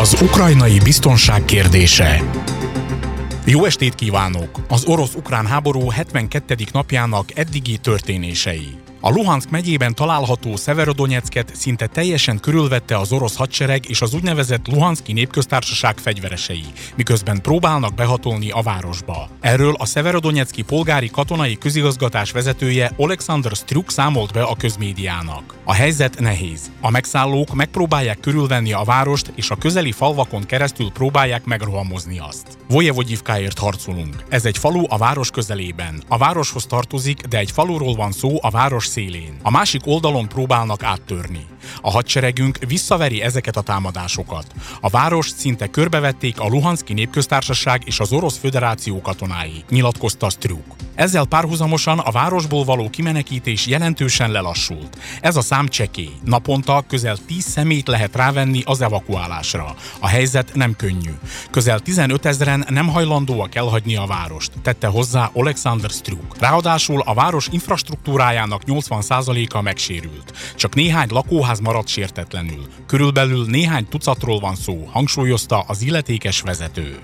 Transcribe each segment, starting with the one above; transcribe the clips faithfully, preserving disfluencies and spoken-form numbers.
Az ukrajnai biztonság kérdése. Jó estét kívánok! Az orosz-ukrán háború hetvenkettedik napjának eddigi történései. A Luhanszk megyében található Szeverodonyecket szinte teljesen körülvette az orosz hadsereg és az úgynevezett Luhanszki Népköztársaság fegyveresei, miközben próbálnak behatolni a városba. Erről a Szeverodonyecki polgári katonai közigazgatás vezetője Oleksandr Sztryuk számolt be a közmédiának. A helyzet nehéz. A megszállók megpróbálják körülvenni a várost, és a közeli falvakon keresztül próbálják megrohamozni azt. Vojevodivkáért harcolunk. Ez egy falu a város közelében. A városhoz tartozik, de egy faluról van szó a város szélén. A másik oldalon próbálnak áttörni. A hadseregünk visszaveri ezeket a támadásokat. A várost szinte körbevették a Luhanszki Népköztársaság és az Orosz Föderáció katonái, nyilatkozta Sztryuk. Ezzel párhuzamosan a városból való kimenekítés jelentősen lelassult. Ez a szám csekély. Naponta közel tíz személyt lehet rávenni az evakuálásra. A helyzet nem könnyű. Közel tizenötezren nem hajlandóak elhagyni a várost, tette hozzá Oleksandr Sztryuk. Ráadásul a város infrastruktúrájának nyolcvan százaléka megsérült. Csak néhány lakóház maradt sértetlenül. Körülbelül néhány tucatról van szó, hangsúlyozta az illetékes vezető.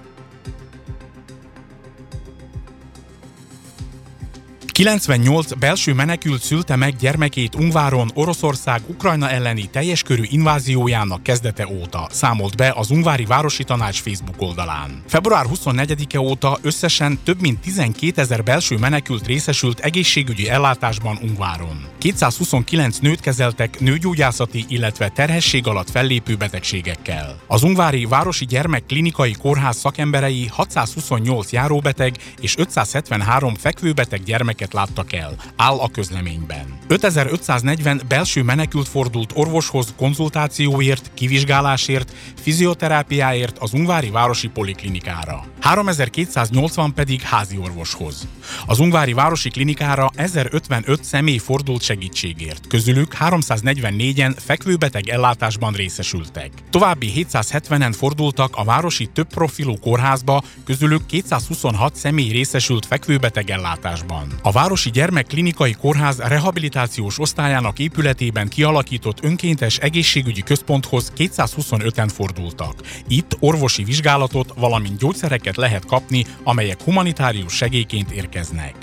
kilencvennyolc belső menekült szülte meg gyermekét Ungváron Oroszország Ukrajna elleni teljes körű inváziójának kezdete óta, számolt be az Ungvári Városi Tanács Facebook oldalán. február huszonnegyedike óta összesen több mint tizenkétezer belső menekült részesült egészségügyi ellátásban Ungváron. kétszázhuszonkilenc nőt kezeltek nőgyógyászati, illetve terhesség alatt fellépő betegségekkel. Az Ungvári Városi Gyermekklinikai Kórház szakemberei hatszázhuszonnyolc járóbeteg és ötszázhetvenhárom fekvőbeteg gyermeket láttak el, áll a közleményben. ötezer-ötszáznegyven belső menekült fordult orvoshoz konzultációért, kivizsgálásért, fizioterápiáért az Ungvári Városi Poliklinikára. háromezer-kétszáznyolcvan pedig házi orvoshoz. Az Ungvári Városi Klinikára ezerötvenöt személy fordult segítségért, közülük háromszáznegyvennégyen fekvőbeteg ellátásban részesültek. További hétszázhetvenen fordultak a városi több profilú kórházba, közülük kétszázhuszonhat személy részesült fekvőbeteg ellátásban. A Városi Gyermekklinikai Kórház rehabilitációs osztályának épületében kialakított önkéntes egészségügyi központhoz kétszázhuszonöten fordultak. Itt orvosi vizsgálatot, valamint gyógyszereket lehet kapni, amelyek humanitárius segélyként érkeznek.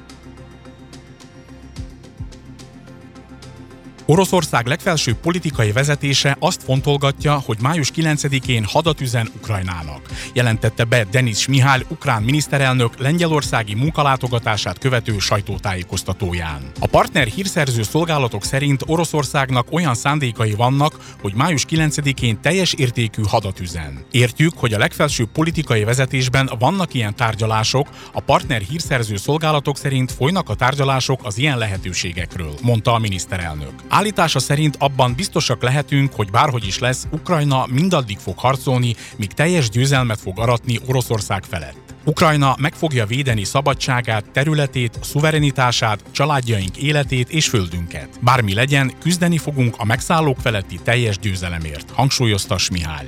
Oroszország legfelsőbb politikai vezetése azt fontolgatja, hogy május kilencedikén hadat üzen Ukrajnának, jelentette be Denis Shmyhal ukrán miniszterelnök lengyelországi munkalátogatását követő sajtótájékoztatóján. A partner hírszerző szolgálatok szerint Oroszországnak olyan szándékai vannak, hogy május kilencedikén teljes értékű hadat üzen. Értjük, hogy a legfelsőbb politikai vezetésben vannak ilyen tárgyalások, a partner hírszerző szolgálatok szerint folynak a tárgyalások az ilyen lehetőségekről, mondta a miniszterelnök. Állítása szerint abban biztosak lehetünk, hogy bárhogy is lesz, Ukrajna mindaddig fog harcolni, míg teljes győzelmet fog aratni Oroszország felett. Ukrajna meg fogja védeni szabadságát, területét, szuverenitását, családjaink életét és földünket. Bármi legyen, küzdeni fogunk a megszállók feletti teljes győzelemért, hangsúlyozta Shmyhal.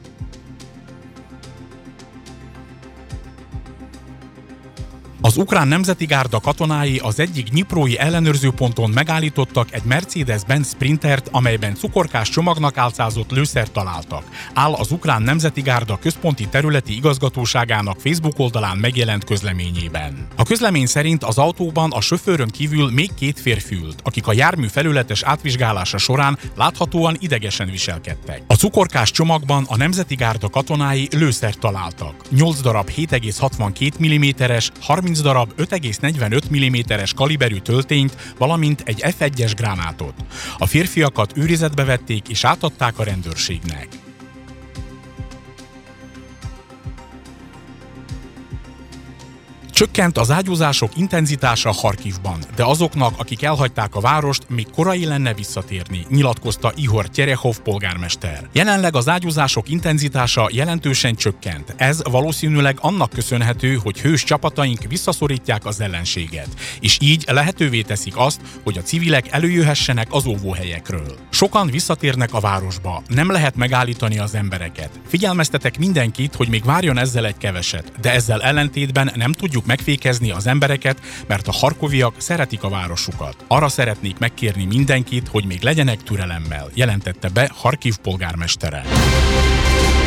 Az ukrán nemzeti gárda katonái az egyik dnyiprói ellenőrzőponton megállítottak egy Mercedes-Benz Sprintert, amelyben cukorkás csomagnak álcázott lőszert találtak, áll az ukrán nemzeti gárda központi területi igazgatóságának Facebook oldalán megjelent közleményében. A közlemény szerint az autóban a sofőrön kívül még két férfi ült, akik a jármű felületes átvizsgálása során láthatóan idegesen viselkedtek. A cukorkás csomagban a nemzeti gárda katonái lőszert találtak. nyolc darab hét egész hatvankét milliméteres, harminc darab öt egész negyvenöt milliméteres kaliberű töltényt, valamint egy ef egyes gránátot. A férfiakat őrizetbe vették és átadták a rendőrségnek. Csökkent az ágyúzások intenzitása Harkivban, de azoknak, akik elhagyták a várost, még korai lenne visszatérni, nyilatkozta Ihor Terehov polgármester. Jelenleg az ágyúzások intenzitása jelentősen csökkent. Ez valószínűleg annak köszönhető, hogy hős csapataink visszaszorítják az ellenséget, és így lehetővé teszik azt, hogy a civilek előjöhessenek az óvóhelyekről. Sokan visszatérnek a városba, nem lehet megállítani az embereket. Figyelmeztetek mindenkit, hogy még várjon ezzel egy keveset, de ezzel ellentétben nem tudjuk megfékezni az embereket, mert a harkoviak szeretik a városukat. Arra szeretnék megkérni mindenkit, hogy még legyenek türelemmel, jelentette be Harkiv polgármestere.